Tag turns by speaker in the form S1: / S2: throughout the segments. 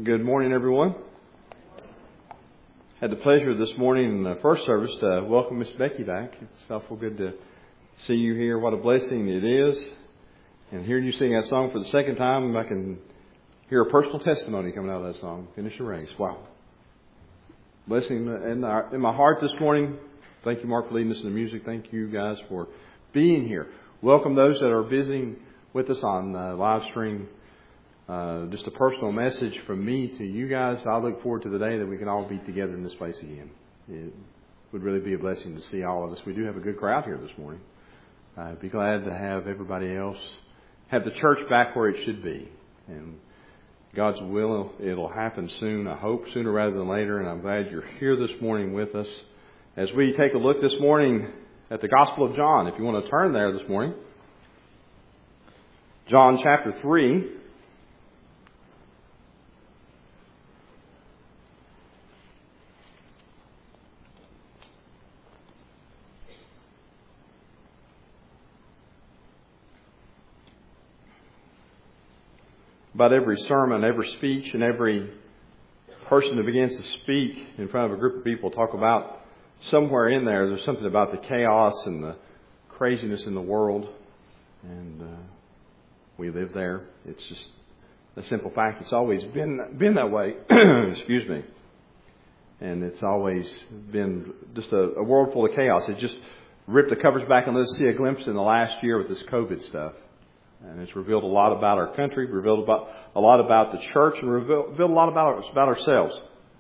S1: Good morning, everyone. Had the pleasure this morning in the first service to welcome Miss Becky back. It's awful good to see you here. What a blessing it is. And hearing you sing that song for the second time, I can hear a personal testimony coming out of that song. Finish the race. Wow. Blessing in my heart this morning. Thank you, Mark, for leading us in the music. Thank you guys for being here. Welcome those that are visiting with us on live stream. Just a personal message from me to you guys. I look forward to the day that we can all be together in this place again. It would really be a blessing to see all of us. We do have a good crowd here this morning. I'd be glad to have everybody else have the church back where it should be. And God's will, it'll happen soon. I hope sooner rather than later. And I'm glad you're here this morning with us as we take a look this morning at the Gospel of John. If you want to turn there this morning. John chapter 3. About every sermon, every speech, and every person that begins to speak in front of a group of people talk about somewhere in there's something about the chaos and the craziness in the world. And we live there. It's just a simple fact. It's always been that way. Excuse me. And it's always been just a world full of chaos. It just ripped the covers back and let us see a glimpse in the last year with this COVID stuff. And it's revealed a lot about our country, revealed a lot about the church, and revealed a lot about ourselves.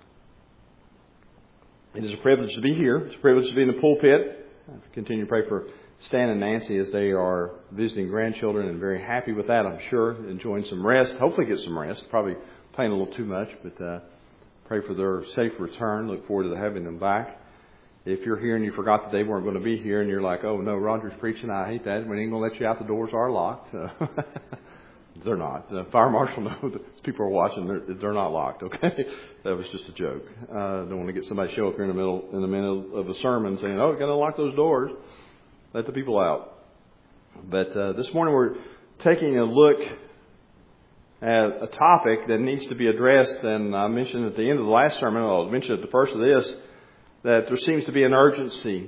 S1: It is a privilege to be here. It's a privilege to be in the pulpit. I continue to pray for Stan and Nancy as they are visiting grandchildren, and very happy with that, I'm sure. Enjoying some rest. Hopefully get some rest. Probably playing a little too much, but pray for their safe return. Look forward to having them back. If you're here and you forgot that they weren't going to be here and you're like, oh no, Roger's preaching, I hate that. We ain't going to let you out. The doors are locked. They're not. The fire marshal knows that people are watching. They're not locked, okay? That was just a joke. Don't want to get somebody show up here in the middle of a sermon saying, oh, got to lock those doors. Let the people out. But this morning we're taking a look at a topic that needs to be addressed. And I mentioned at the end of the last sermon, I'll mention at the first of this, that there seems to be an urgency.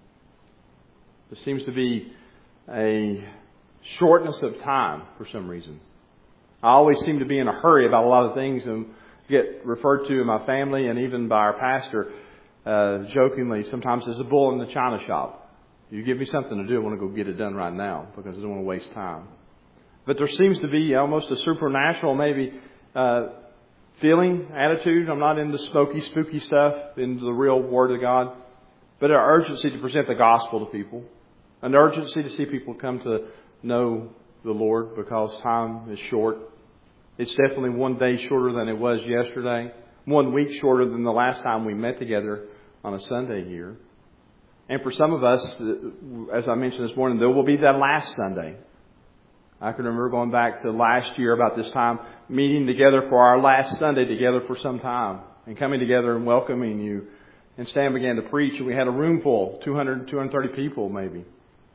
S1: There seems to be a shortness of time for some reason. I always seem to be in a hurry about a lot of things and get referred to in my family and even by our pastor jokingly sometimes as a bull in the china shop. You give me something to do, I want to go get it done right now because I don't want to waste time. But there seems to be almost a supernatural maybe feeling, attitude. I'm not into smoky, spooky stuff, into the real Word of God. But an urgency to present the gospel to people. An urgency to see people come to know the Lord because time is short. It's definitely one day shorter than it was yesterday. 1 week shorter than the last time we met together on a Sunday here. And for some of us, as I mentioned this morning, there will be that last Sunday. I can remember going back to last year about this time, meeting together for our last Sunday together for some time and coming together and welcoming you. And Stan began to preach and we had a room full, 200, 230 people maybe.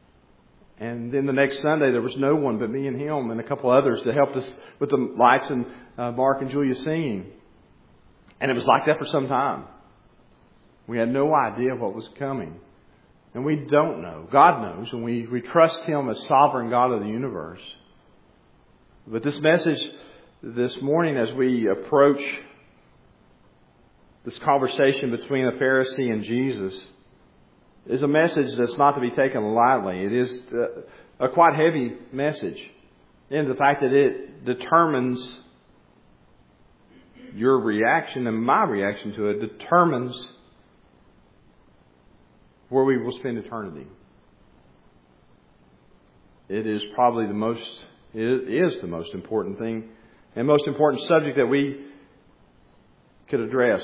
S1: And then the next Sunday there was no one but me and him and a couple others that helped us with the lights and Mark and Julia singing. And it was like that for some time. We had no idea what was coming. And we don't know. God knows, and we trust Him as sovereign God of the universe. But this message this morning, as we approach this conversation between a Pharisee and Jesus, is a message that's not to be taken lightly. It is a quite heavy message in the fact that it determines your reaction, and my reaction to it determines where we will spend eternity. It is probably the most important thing and most important subject that we could address.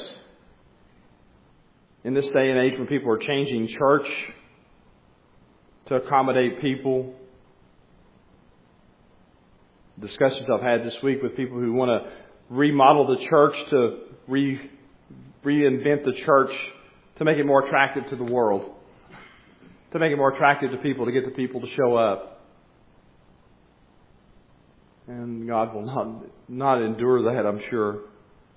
S1: In this day and age when people are changing church to accommodate people. Discussions I've had this week with people who want to remodel the church, to reinvent the church to make it more attractive to the world, to make it more attractive to people, to get the people to show up. And God will not endure that, I'm sure.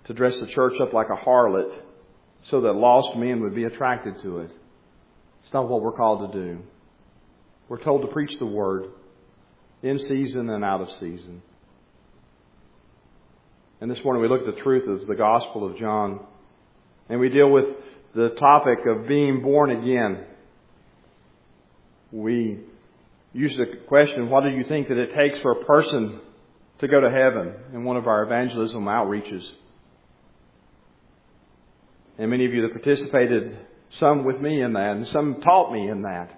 S1: to dress the church up like a harlot so that lost men would be attracted to it. It's not what we're called to do. We're told to preach the Word in season and out of season. And this morning we look at the truth of the Gospel of John, and we deal with the topic of being born again. We use the question, what do you think that it takes for a person to go to heaven, in one of our evangelism outreaches? And many of you that participated, some with me in that, and some taught me in that.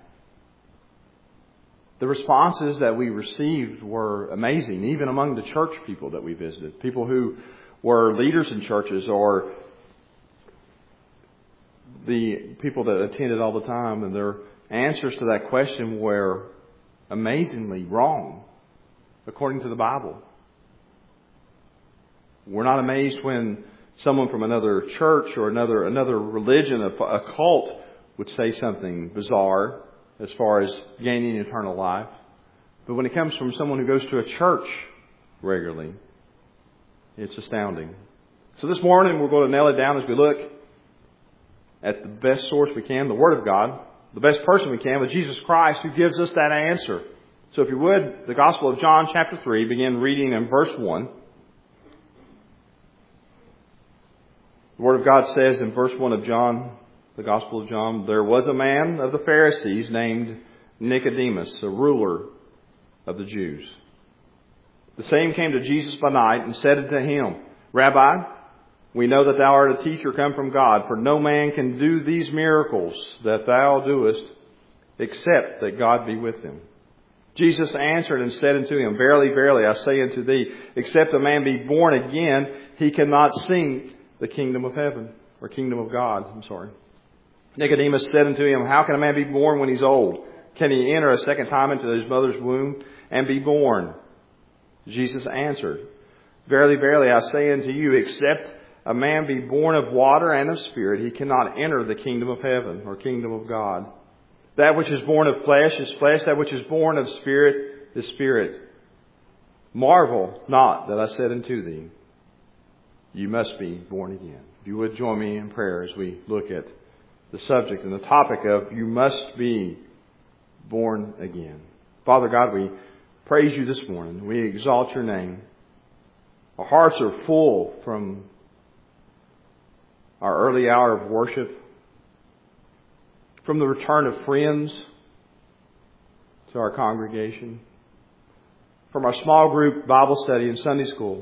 S1: The responses that we received were amazing, even among the church people that we visited. People who were leaders in churches or the people that attended all the time, and their answers to that question were amazingly wrong according to the Bible. We're not amazed when someone from another church or another religion, a cult, would say something bizarre as far as gaining eternal life. But when it comes from someone who goes to a church regularly, it's astounding. So this morning we're going to nail it down as we look at the best source we can, the Word of God, the best person we can with Jesus Christ, who gives us that answer. So if you would, the Gospel of John chapter 3, begin reading in verse 1. The Word of God says in verse 1 of John, the Gospel of John, there was a man of the Pharisees named Nicodemus, a ruler of the Jews. The same came to Jesus by night and said unto him, Rabbi, we know that thou art a teacher come from God, for no man can do these miracles that thou doest, except that God be with him. Jesus answered and said unto him, Verily, verily, I say unto thee, except a man be born again, he cannot see the kingdom of heaven, or kingdom of God, Nicodemus said unto him, How can a man be born when he's old? Can he enter a second time into his mother's womb and be born? Jesus answered, Verily, verily, I say unto you, except a man be born of water and of spirit, he cannot enter the kingdom of heaven, or kingdom of God. That which is born of flesh is flesh, that which is born of spirit is spirit. Marvel not that I said unto thee, you must be born again. If you would join me in prayer as we look at the subject and the topic of you must be born again. Father God, we praise you this morning. We exalt your name. Our hearts are full from our early hour of worship, from the return of friends to our congregation, from our small group Bible study and Sunday school.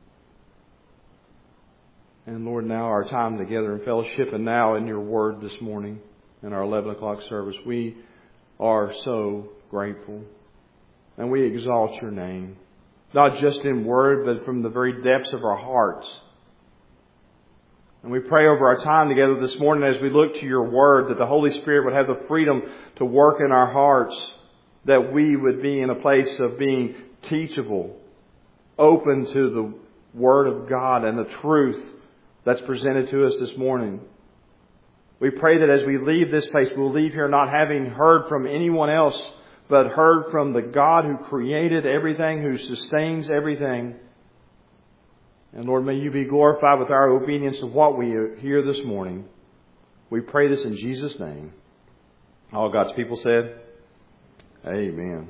S1: And Lord, now our time together in fellowship, and now in your word this morning in our 11 o'clock service. We are so grateful. And we exalt your name, not just in word, but from the very depths of our hearts. And we pray over our time together this morning as we look to your word, that the Holy Spirit would have the freedom to work in our hearts, that we would be in a place of being teachable, open to the word of God and the truth that's presented to us this morning. We pray that as we leave this place, we'll leave here not having heard from anyone else, but heard from the God who created everything, who sustains everything. And Lord, may you be glorified with our obedience to what we hear this morning. We pray this in Jesus' name. All God's people said, Amen.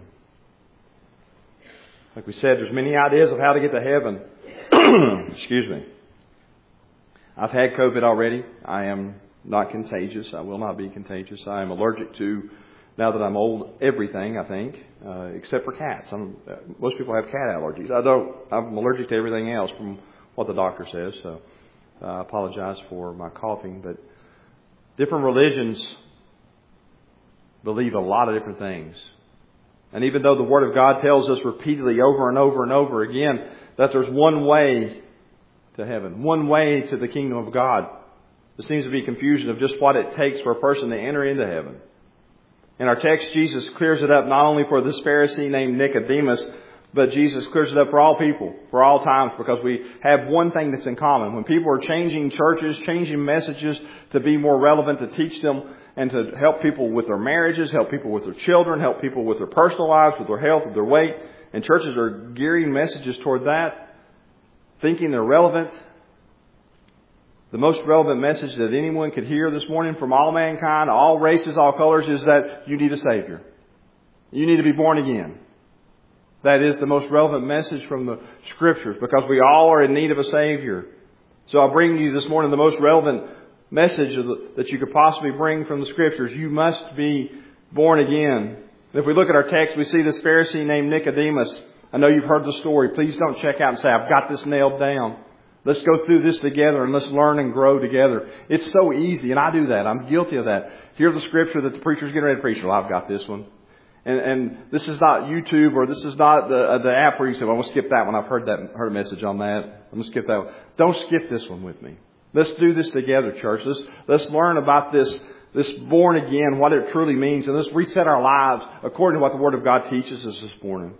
S1: Like we said, there's many ideas of how to get to heaven. Excuse me. I've had COVID already. I am not contagious. I will not be contagious. I am allergic to, now that I'm old, everything, I think, except for cats. Most people have cat allergies. I don't. I'm allergic to everything else from what the doctor says. So I apologize for my coughing. But different religions believe a lot of different things. And even though the Word of God tells us repeatedly over and over and over again that there's one way to heaven, one way to the kingdom of God, there seems to be confusion of just what it takes for a person to enter into heaven. In our text, Jesus clears it up not only for this Pharisee named Nicodemus, but Jesus clears it up for all people, for all times, because we have one thing that's in common. When people are changing churches, changing messages to be more relevant, to teach them and to help people with their marriages, help people with their children, help people with their personal lives, with their health, with their weight, and churches are gearing messages toward that, thinking they're relevant, The most relevant message that anyone could hear this morning from all mankind, all races, all colors, is that you need a Savior. You need to be born again. That is the most relevant message from the Scriptures, because we all are in need of a Savior. So I bring you this morning the most relevant message that you could possibly bring from the Scriptures. You must be born again. If we look at our text, we see this Pharisee named Nicodemus. I know you've heard the story. Please don't check out and say, I've got this nailed down. Let's go through this together and let's learn and grow together. It's so easy, and I do that. I'm guilty of that. Here's the Scripture that the preacher's getting ready to preach. Well, I've got this one. And this is not YouTube, or this is not the app where you say, well, I'm going to skip that one. I've heard a message on that. I'm going to skip that one. Don't skip this one with me. Let's do this together, church. Let's learn about this born again, what it truly means, and let's reset our lives according to what the Word of God teaches us this morning.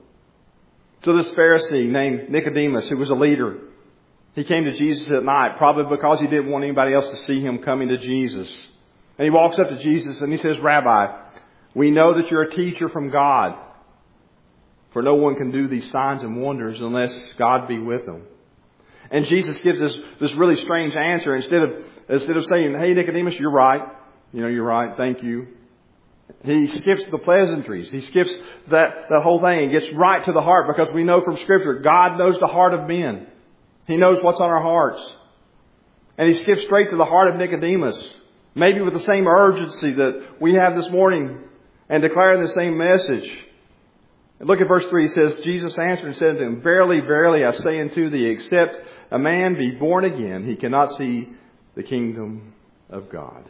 S1: So this Pharisee named Nicodemus, who was a leader, he came to Jesus at night, probably because he didn't want anybody else to see him coming to Jesus. And he walks up to Jesus and he says, Rabbi, we know that you're a teacher from God, for no one can do these signs and wonders unless God be with them. And Jesus gives this really strange answer. Instead of saying, hey, Nicodemus, you're right. You're right. Thank you. He skips the pleasantries. He skips that whole thing and gets right to the heart, because we know from Scripture, God knows the heart of men. He knows what's on our hearts. And he skips straight to the heart of Nicodemus, maybe with the same urgency that we have this morning, and declaring the same message. And look at verse 3. He says, Jesus answered and said to him, Verily, verily, I say unto thee, except a man be born again, he cannot see the kingdom of God.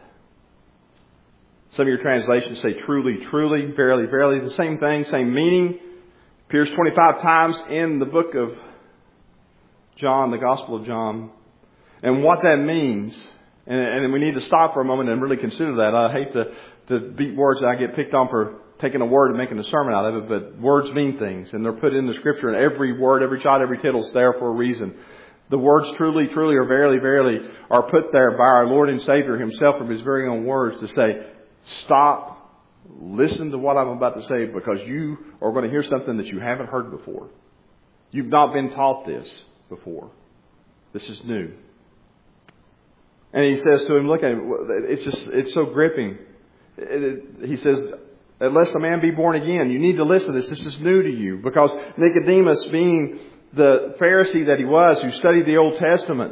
S1: Some of your translations say truly, truly, verily, verily. The same thing, same meaning. Appears 25 times in the book of John, the Gospel of John. And what that means, and we need to stop for a moment and really consider that. I hate to beat words that I get picked on for taking a word and making a sermon out of it, but words mean things, and they're put in the Scripture, and every word, every jot, every tittle is there for a reason. The words truly, truly, or verily, verily are put there by our Lord and Savior Himself from His very own words to say, stop, listen to what I'm about to say, because you are going to hear something that you haven't heard before. You've not been taught this before. This is new. And he says to him, look at him, it's so gripping. He says, unless a man be born again, you need to listen to this. This is new to you. Because Nicodemus, being the Pharisee that he was, who studied the Old Testament,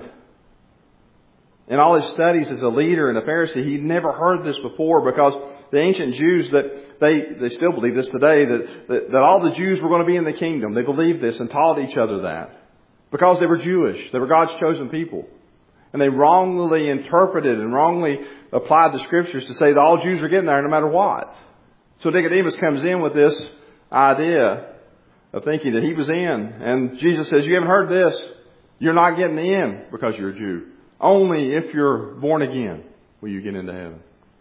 S1: in all his studies as a leader and a Pharisee, he'd never heard this before, because the ancient Jews, that they still believe this today, that all the Jews were going to be in the kingdom. They believed this and taught each other that. Because they were Jewish. They were God's chosen people. And they wrongly interpreted and wrongly applied the Scriptures to say that all Jews are getting there no matter what. So Nicodemus comes in with this idea of thinking that he was in. And Jesus says, you haven't heard this. You're not getting in because you're a Jew. Only if you're born again will you get into heaven.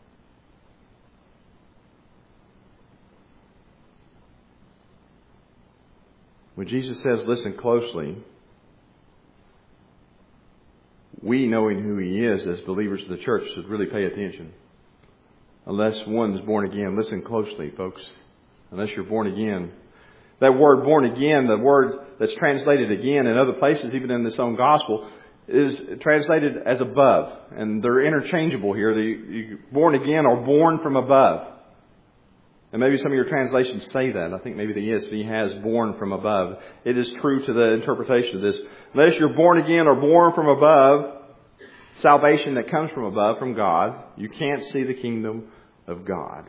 S1: When Jesus says, listen closely, we, knowing who He is as believers of the church, should really pay attention. Unless one is born again, listen closely, folks. Unless you're born again. That word born again, the word that's translated again in other places, even in this own gospel, is translated as above. And they're interchangeable here. The born again or born from above. And maybe some of your translations say that. I think maybe the ESV has born from above. It is true to the interpretation of this. Unless you're born again or born from above, salvation that comes from above, from God, you can't see the kingdom of God.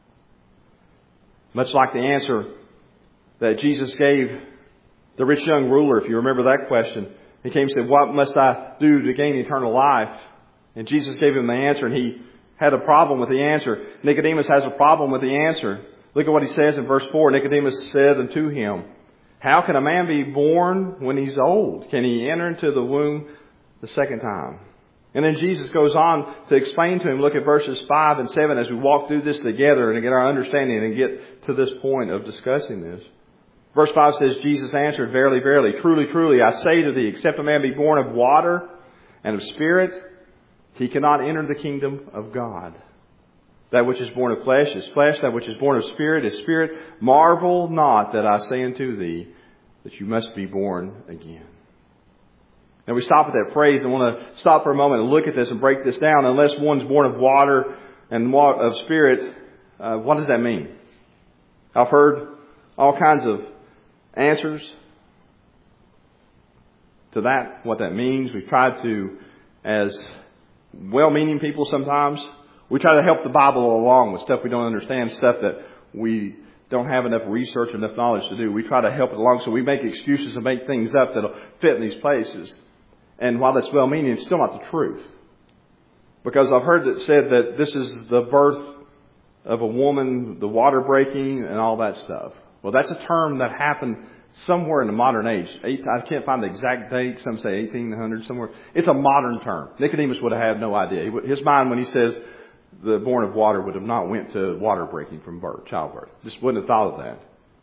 S1: Much like the answer that Jesus gave the rich young ruler, if you remember that question. He came and said, what must I do to gain eternal life? And Jesus gave him the answer, and he had a problem with the answer. Nicodemus has a problem with the answer. Look at what he says in verse 4. Nicodemus said unto him, how can a man be born when he's old? Can he enter into the womb the second time? And then Jesus goes on to explain to him. Look at verses 5 and 7 as we walk through this together and get our understanding and get to this point of discussing this. Verse 5 says, Jesus answered, verily, verily, truly, truly, I say to thee, except a man be born of water and of spirit, he cannot enter the kingdom of God. That which is born of flesh is flesh. That which is born of spirit is spirit. Marvel not that I say unto thee that you must be born again. And we stop at that phrase and want to stop for a moment and look at this and break this down. Unless one's born of water and of Spirit, what does that mean? I've heard all kinds of answers to that, what that means. We've tried to, as well-meaning people sometimes, we try to help the Bible along with stuff we don't understand, stuff that we don't have enough research or enough knowledge to do. We try to help it along, so we make excuses and make things up that'll fit in these places. And while that's well-meaning, it's still not the truth. Because I've heard it said that this is the birth of a woman, the water breaking, and all that stuff. Well, that's a term that happened somewhere in the modern age. I can't find the exact date. Some say 1800 somewhere. It's a modern term. Nicodemus would have had no idea. His mind, when he says the born of water, would have not went to water breaking from birth, childbirth. Just wouldn't have thought of that.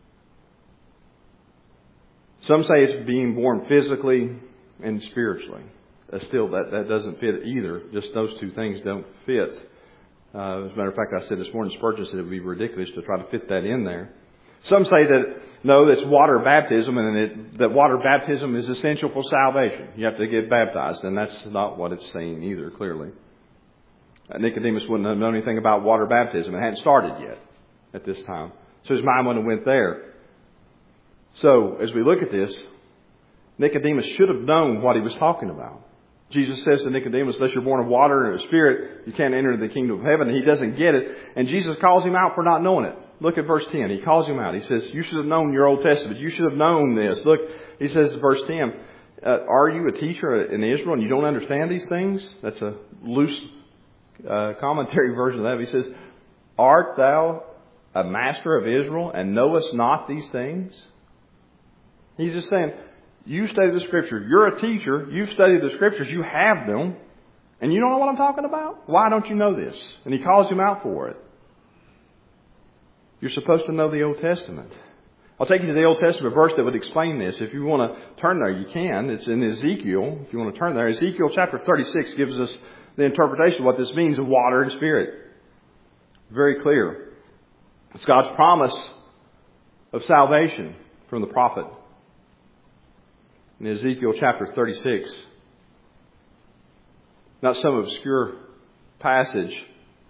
S1: Some say it's being born physically and spiritually. Still, that doesn't fit either. Just those two things don't fit. As a matter of fact, I said this morning, Spurgeon said it would be ridiculous to try to fit that in there. Some say that, no, that's water baptism, and that water baptism is essential for salvation. You have to get baptized, and that's not what it's saying either, clearly. Nicodemus wouldn't have known anything about water baptism. It hadn't started yet at this time. So his mind wouldn't have went there. So, as we look at this, Nicodemus should have known what he was talking about. Jesus says to Nicodemus, unless you're born of water and of Spirit, you can't enter the kingdom of heaven. And he doesn't get it. And Jesus calls him out for not knowing it. Look at verse 10. He calls him out. He says, you should have known your Old Testament. You should have known this. Look, he says, verse 10, are you a teacher in Israel and you don't understand these things? That's a loose commentary version of that. He says, art thou a master of Israel and knowest not these things? He's just saying, you study the Scripture. You're a teacher. You've studied the Scriptures. You have them. And you don't know what I'm talking about? Why don't you know this? And he calls him out for it. You're supposed to know the Old Testament. I'll take you to the Old Testament verse that would explain this. If you want to turn there, you can. It's in Ezekiel. If you want to turn there. Ezekiel chapter 36 gives us the interpretation of what this means of water and Spirit. Very clear. It's God's promise of salvation from the prophet. In Ezekiel chapter 36. Not some obscure passage.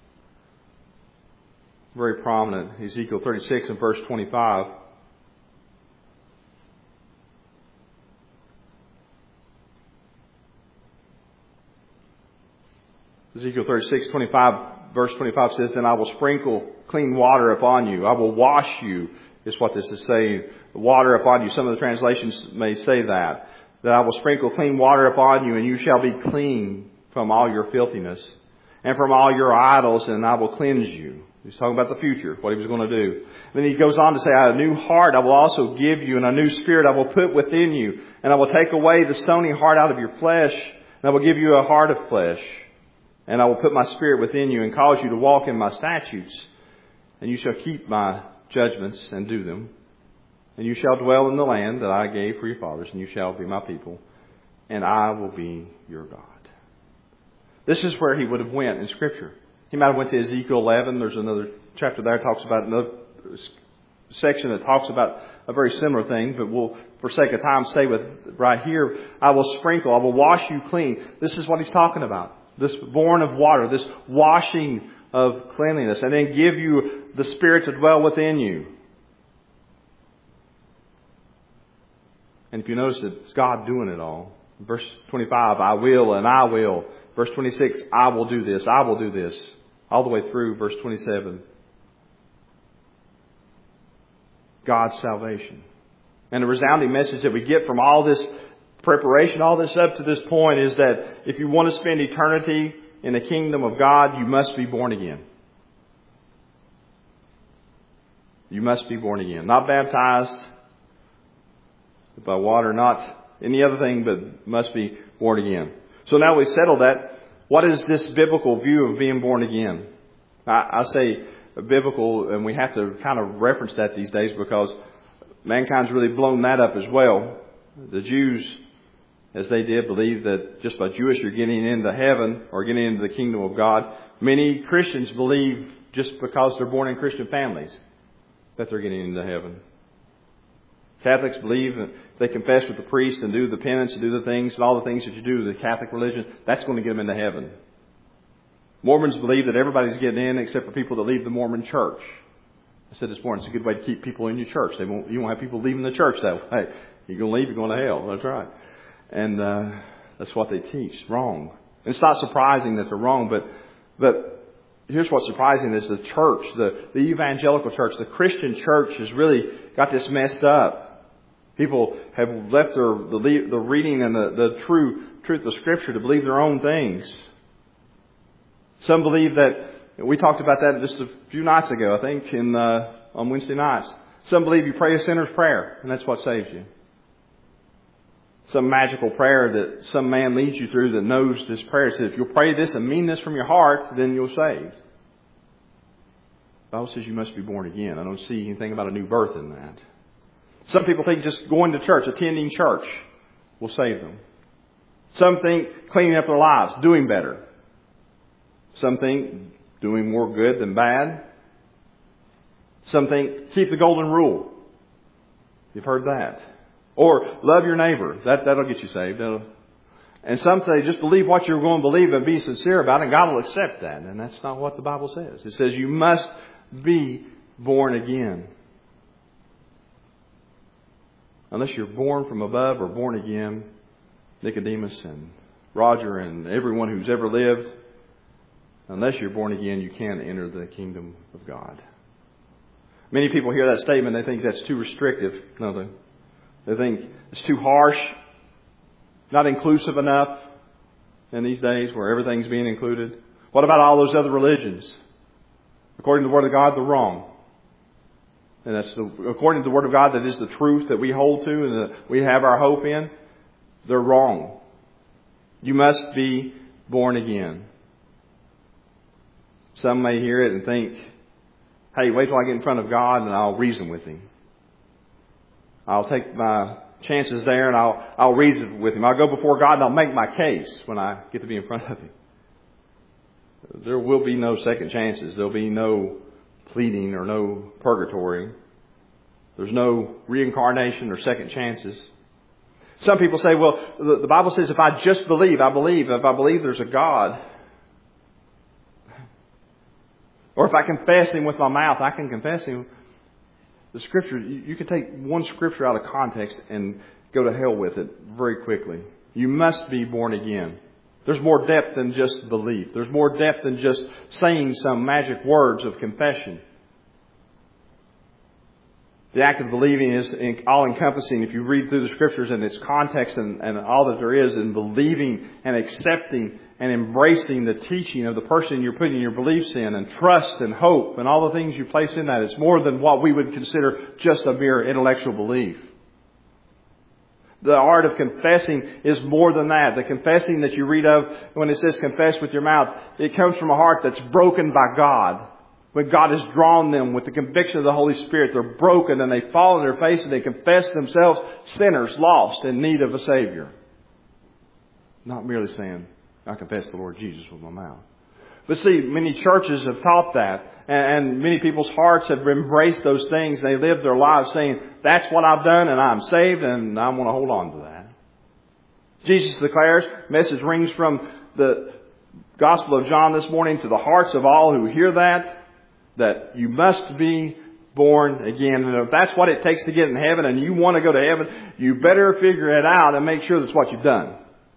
S1: Very prominent. Ezekiel 36 and verse 25. Ezekiel 36, 25, verse 25 says, then I will sprinkle clean water upon you. I will wash you, is what this is saying. Water upon you. Some of the translations may say that. That I will sprinkle clean water upon you, and you shall be clean from all your filthiness, and from all your idols, and I will cleanse you. He's talking about the future, what he was going to do. Then he goes on to say, a new heart I will also give you, and a new spirit I will put within you, and I will take away the stony heart out of your flesh, and I will give you a heart of flesh. And I will put my spirit within you and cause you to walk in my statutes. And you shall keep my judgments and do them. And you shall dwell in the land that I gave for your fathers, and you shall be my people. And I will be your God. This is where he would have went in Scripture. He might have went to Ezekiel 11. There's another chapter there that talks about another section that talks about a very similar thing. But we'll, for sake of time, stay with right here. I will sprinkle. I will wash you clean. This is what he's talking about. This born of water, this washing of cleanliness, and then give you the Spirit to dwell within you. And if you notice, it's God doing it all. Verse 25, I will and I will. Verse 26, I will do this, I will do this. All the way through verse 27. God's salvation. And the resounding message that we get from all this preparation, all this up to this point, is that if you want to spend eternity in the kingdom of God, you must be born again. You must be born again. Not baptized by water, not any other thing, but must be born again. So now we've settled that. What is this biblical view of being born again? I say biblical, and we have to kind of reference that these days because mankind's really blown that up as well. The Jews, as they did, believe that just by Jewish you're getting into heaven or getting into the kingdom of God. Many Christians believe just because they're born in Christian families that they're getting into heaven. Catholics believe that if they confess with the priest and do the penance and do the things and all the things that you do with the Catholic religion, that's going to get them into heaven. Mormons believe that everybody's getting in except for people that leave the Mormon church. I said this morning, it's a good way to keep people in your church. You won't have people leaving the church that way. You're going to leave, you're going to hell. That's right. And that's what they teach. Wrong. And it's not surprising that they're wrong, but here's what's surprising is the church, the evangelical church, the Christian church has really got this messed up. People have left the reading and the truth of Scripture to believe their own things. Some believe that, we talked about that just a few nights ago, I think, on Wednesday nights. Some believe you pray a sinner's prayer, and that's what saves you. Some magical prayer that some man leads you through that knows this prayer. Says, if you'll pray this and mean this from your heart, then you'll save. The Bible says you must be born again. I don't see anything about a new birth in that. Some people think just going to church, attending church, will save them. Some think cleaning up their lives, doing better. Some think doing more good than bad. Some think keep the golden rule. You've heard that. Or love your neighbor. That'll get you saved. And some say just believe what you're going to believe and be sincere about it, and God will accept that. And that's not what the Bible says. It says you must be born again. Unless you're born from above or born again, Nicodemus and Roger and everyone who's ever lived, unless you're born again, you can't enter the kingdom of God. Many people hear that statement, they think that's too restrictive. No, they think it's too harsh, not inclusive enough in these days where everything's being included. What about all those other religions? According to the Word of God, they're wrong. And that's according to the Word of God, that is the truth that we hold to and that we have our hope in. They're wrong. You must be born again. Some may hear it and think, hey, wait till I get in front of God and I'll reason with Him. I'll take my chances there and I'll reason with Him. I'll go before God and I'll make my case when I get to be in front of Him. There will be no second chances. There'll be no pleading or no purgatory. There's no reincarnation or second chances. Some people say, well, the Bible says if I just believe, I believe. If I believe there's a God. Or if I confess Him with my mouth, I can confess Him. The Scripture, you can take one Scripture out of context and go to hell with it very quickly. You must be born again. There's more depth than just belief. There's more depth than just saying some magic words of confession. The act of believing is all-encompassing. If you read through the Scriptures and its context and all that there is in believing and accepting and embracing the teaching of the person you're putting your beliefs in, and trust and hope and all the things you place in that, it's more than what we would consider just a mere intellectual belief. The art of confessing is more than that. The confessing that you read of when it says confess with your mouth, it comes from a heart that's broken by God. When God has drawn them with the conviction of the Holy Spirit, they're broken and they fall on their face and they confess themselves sinners, lost, in need of a Savior. Not merely saying, I confess the Lord Jesus with my mouth. But see, many churches have taught that. And many people's hearts have embraced those things. They live their lives saying, that's what I've done and I'm saved and I want to hold on to that. Jesus declares, message rings from the Gospel of John this morning to the hearts of all who hear that you must be born again. And if that's what it takes to get in heaven and you want to go to heaven, you better figure it out and make sure that's what you've done.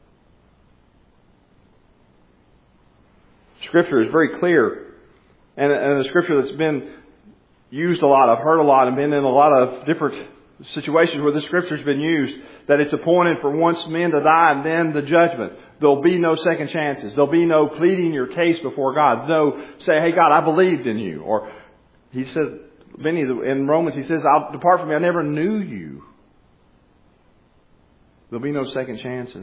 S1: Scripture is very clear. And a Scripture that's been used a lot, I've heard a lot and been in a lot of different situations where the Scripture's been used, that it's appointed for once men to die and then the judgment. There'll be no second chances. There'll be no pleading your case before God. No, say, hey God, I believed in you. Or he said, in Romans he says, I'll depart from me, I never knew you. There'll be no second chances.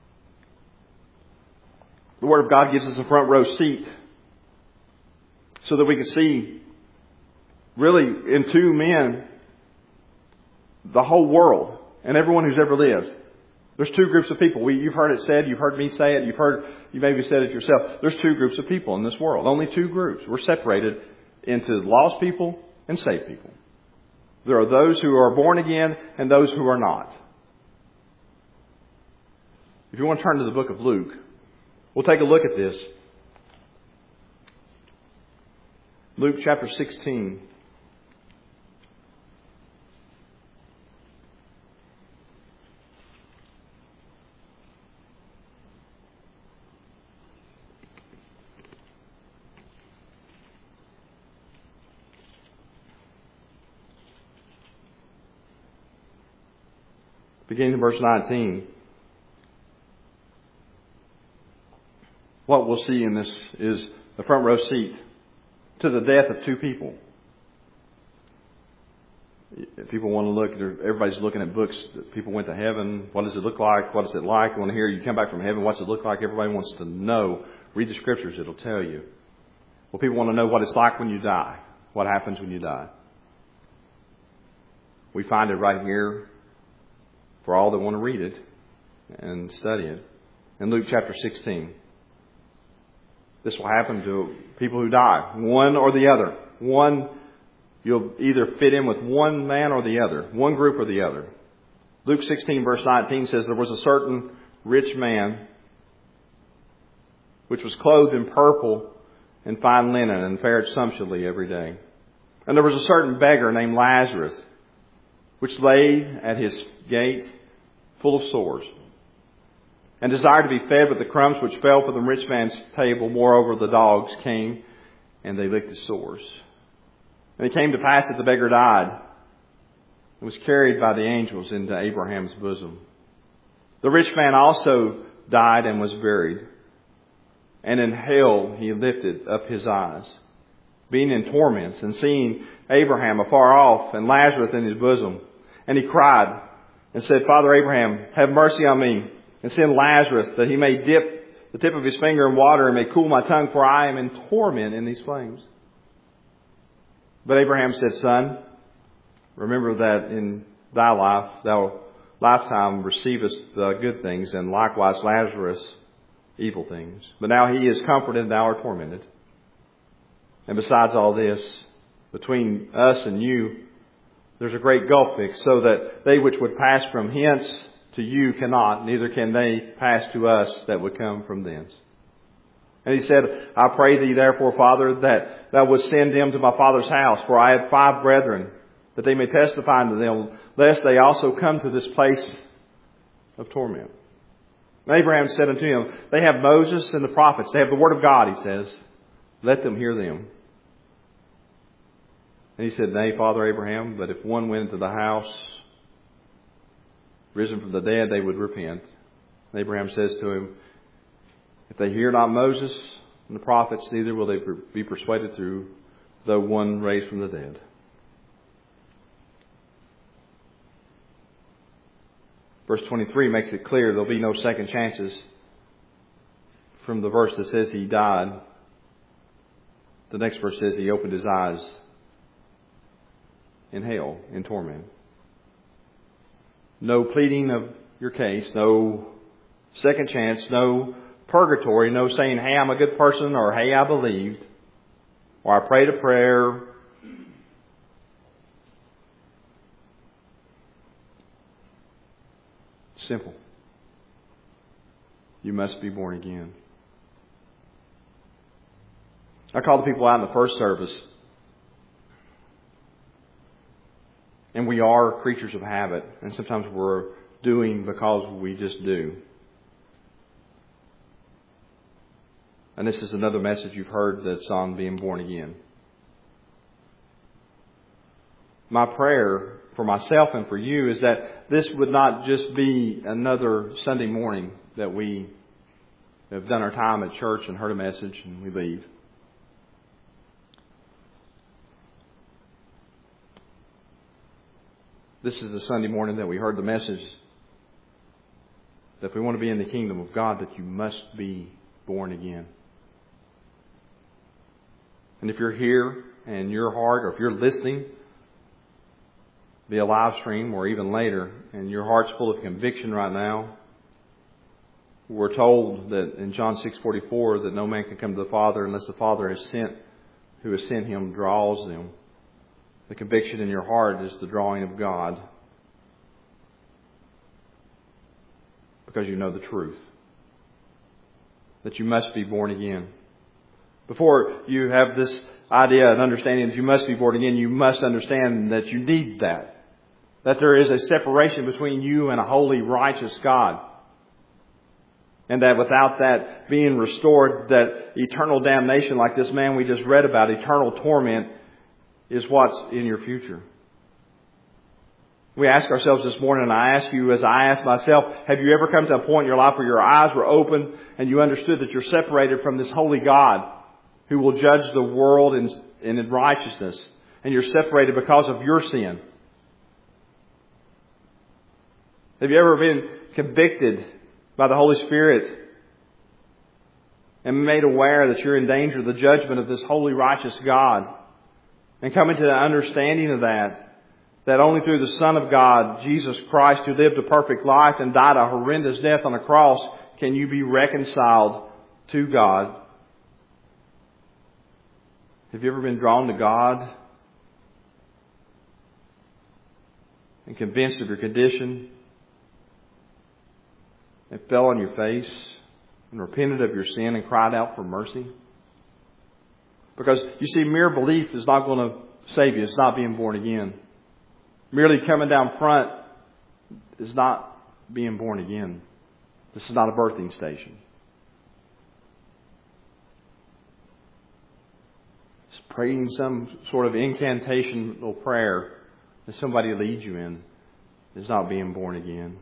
S1: The Word of God gives us a front row seat so that we can see really in two men the whole world and everyone who's ever lived. There's two groups of people. You've heard it said, you've heard me say it, you maybe said it yourself. There's two groups of people in this world. Only two groups. We're separated into lost people and saved people. There are those who are born again and those who are not. If you want to turn to the book of Luke, we'll take a look at this. Luke chapter 16. Beginning in verse 19. What we'll see in this is the front row seat to the death of two people. If people want to look, everybody's looking at books. People went to heaven. What does it look like? What is it like? You want to hear you come back from heaven. What's it look like? Everybody wants to know. Read the scriptures. It'll tell you. Well, people want to know what it's like when you die. What happens when you die? We find it right here for all that want to read it and study it. In Luke chapter 16. This will happen to people who die. One or the other. One, you'll either fit in with one man or the other. One group or the other. Luke 16 verse 19 says, there was a certain rich man which was clothed in purple and fine linen and fared sumptuously every day. And there was a certain beggar named Lazarus which lay at his gate full of sores, and desired to be fed with the crumbs which fell from the rich man's table. Moreover, the dogs came and they licked his sores. And it came to pass that the beggar died and was carried by the angels into Abraham's bosom. The rich man also died and was buried. And in hell he lifted up his eyes, being in torments, and seeing Abraham afar off and Lazarus in his bosom. And he cried and said, Father Abraham, have mercy on me, and send Lazarus that he may dip the tip of his finger in water and may cool my tongue, for I am in torment in these flames. But Abraham said, Son, remember that in thy life, thou lifetime receivest good things, and likewise Lazarus evil things. But now he is comforted, and thou art tormented. And besides all this, between us and you, there's a great gulf fixed, so that they which would pass from hence to you cannot, neither can they pass to us that would come from thence. And he said, I pray thee therefore, Father, that thou wouldst send them to my father's house, for I have 5 brethren, that they may testify unto them, lest they also come to this place of torment. And Abraham said unto him, they have Moses and the prophets, they have the word of God, he says. Let them hear them. And he said, Nay, Father Abraham, but if one went into the house, risen from the dead, they would repent. And Abraham says to him, if they hear not Moses and the prophets, neither will they be persuaded through, though one raised from the dead. Verse 23 makes it clear there'll be no second chances. From the verse that says he died, the next verse says he opened his eyes in hell, in torment. No pleading of your case, no second chance, no purgatory, no saying, hey, I'm a good person, or hey, I believed, or I prayed a prayer. Simple. You must be born again. I called the people out in the first service. And we are creatures of habit. And sometimes we're doing because we just do. And this is another message you've heard that's on being born again. My prayer for myself and for you is that this would not just be another Sunday morning that we have done our time at church and heard a message and we leave. This is the Sunday morning that we heard the message that if we want to be in the kingdom of God, that you must be born again. And if you're here and your heart, or if you're listening via live stream or even later, and your heart's full of conviction right now, we're told that in John 6:44 that no man can come to the Father unless the Father has sent, who has sent him, draws them. The conviction in your heart is the drawing of God, because you know the truth, that you must be born again. Before you have this idea and understanding that you must be born again, you must understand that you need that. That there is a separation between you and a holy, righteous God. And that without that being restored, that eternal damnation like this man we just read about, eternal torment, is what's in your future. We ask ourselves this morning, and I ask you as I ask myself, have you ever come to a point in your life where your eyes were open and you understood that you're separated from this holy God who will judge the world in righteousness, and you're separated because of your sin? Have you ever been convicted by the Holy Spirit and made aware that you're in danger of the judgment of this holy, righteous God? And coming to the understanding of that only through the Son of God, Jesus Christ, who lived a perfect life and died a horrendous death on a cross, can you be reconciled to God? Have you ever been drawn to God and convinced of your condition and fell on your face and repented of your sin and cried out for mercy? Because, you see, mere belief is not going to save you. It's not being born again. Merely coming down front is not being born again. This is not a birthing station. It's praying some sort of incantational prayer that somebody leads you in is not being born again.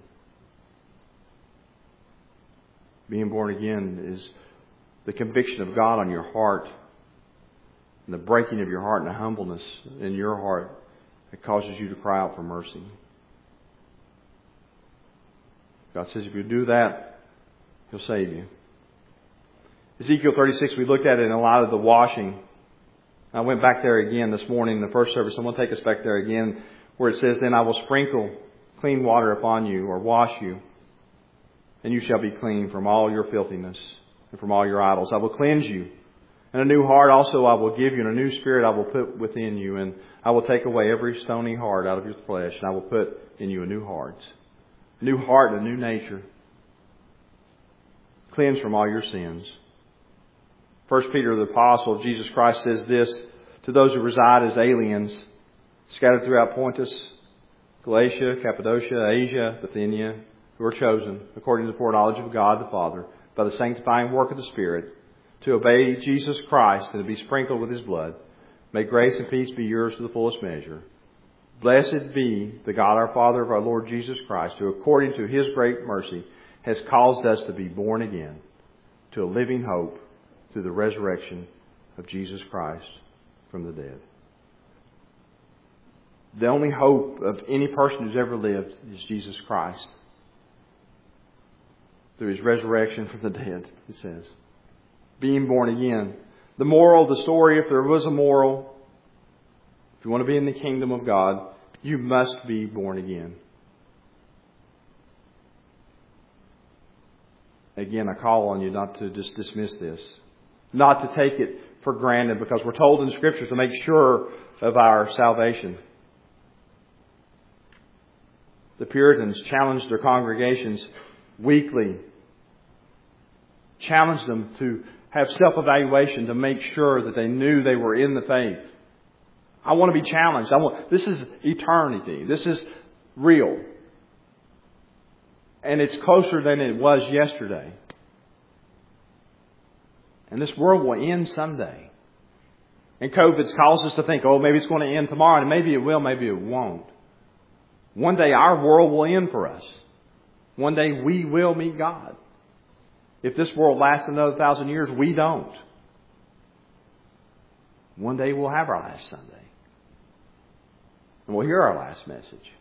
S1: Being born again is the conviction of God on your heart, and the breaking of your heart and the humbleness in your heart that causes you to cry out for mercy. God says if you do that, He'll save you. Ezekiel 36, we looked at it in a lot of the washing. I went back there again this morning in the first service. I'm going to take us back there again where it says, "Then I will sprinkle clean water upon you," or wash you, "and you shall be clean from all your filthiness and from all your idols. I will cleanse you. And a new heart also I will give you, and a new spirit I will put within you. And I will take away every stony heart out of your flesh, and I will put in you a new heart." A new heart and a new nature. Cleansed from all your sins. 1 Peter the Apostle, Jesus Christ says this, "To those who reside as aliens, scattered throughout Pontus, Galatia, Cappadocia, Asia, Bithynia, who are chosen, according to the foreknowledge of God the Father, by the sanctifying work of the Spirit, to obey Jesus Christ and to be sprinkled with His blood. May grace and peace be yours to the fullest measure. Blessed be the God our Father of our Lord Jesus Christ, who according to His great mercy has caused us to be born again to a living hope through the resurrection of Jesus Christ from the dead." The only hope of any person who's ever lived is Jesus Christ. Through His resurrection from the dead, it says. Being born again. The moral of the story, if there was a moral, if you want to be in the kingdom of God, you must be born again. Again, I call on you not to just dismiss this. Not to take it for granted, because we're told in Scripture to make sure of our salvation. The Puritans challenged their congregations weekly. Challenged them to have self-evaluation to make sure that they knew they were in the faith. I want to be challenged. This is eternity. This is real. And it's closer than it was yesterday. And this world will end someday. And COVID's caused us to think, oh, maybe it's going to end tomorrow. And maybe it will, maybe it won't. One day our world will end for us. One day we will meet God. If this world lasts another 1,000 years, we don't. One day we'll have our last Sunday. And we'll hear our last message.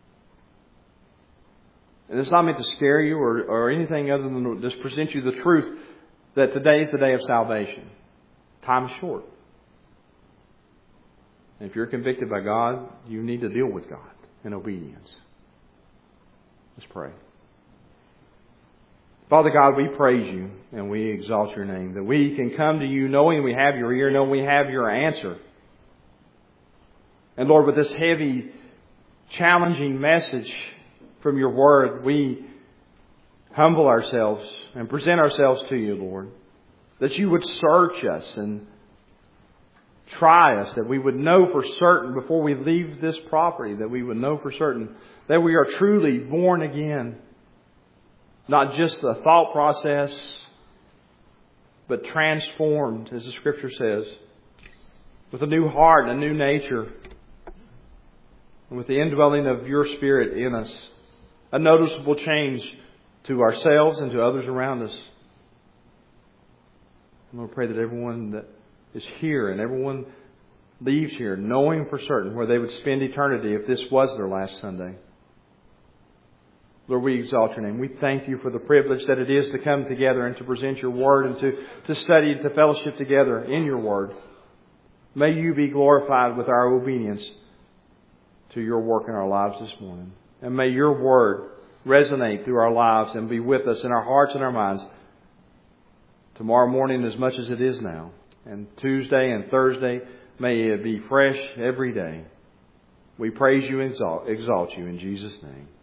S1: And it's not meant to scare you or anything other than to just present you the truth that today is the day of salvation. Time is short. And if you're convicted by God, you need to deal with God in obedience. Let's pray. Father God, we praise You and we exalt Your name, that we can come to You knowing we have Your ear, knowing we have Your answer. And Lord, with this heavy, challenging message from your Word, we humble ourselves and present ourselves to you, Lord. That you would search us and try us, that we would know for certain before we leave this property, that we would know for certain that we are truly born again. Not just the thought process, but transformed, as the Scripture says, with a new heart and a new nature, and with the indwelling of your Spirit in us. A noticeable change to ourselves and to others around us. And Lord, pray that everyone that is here and everyone leaves here knowing for certain where they would spend eternity if this was their last Sunday. Lord, we exalt your name. We thank you for the privilege that it is to come together and to present your Word and to study, to fellowship together in your Word. May you be glorified with our obedience to your work in our lives this morning. And may your Word resonate through our lives and be with us in our hearts and our minds tomorrow morning as much as it is now. And Tuesday and Thursday, may it be fresh every day. We praise you and exalt you in Jesus' name.